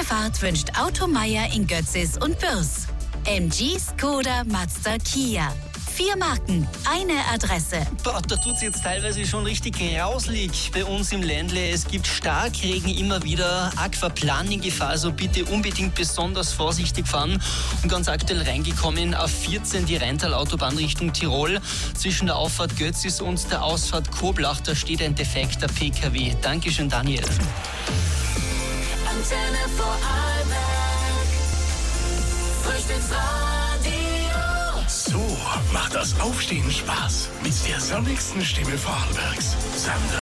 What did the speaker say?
gute Fahrt wünscht Automeier in Götzis und Bürs. MG, Skoda, Mazda, Kia. 4 Marken, eine Adresse. Boah, da tut es jetzt teilweise schon richtig grauslig bei uns im Ländle. Es gibt Starkregen immer wieder, Aquaplaning-Gefahr, also bitte unbedingt besonders vorsichtig fahren. Und ganz aktuell reingekommen auf 14 die Rheintal-Autobahn Richtung Tirol. Zwischen der Auffahrt Götzis und der Ausfahrt Koblach, da steht ein defekter PKW. Dankeschön, Daniel. Antenne Vorarlberg, Frühstücksradio. So macht das Aufstehen Spaß mit der sonnigsten Stimme Vorarlbergs, Sandra.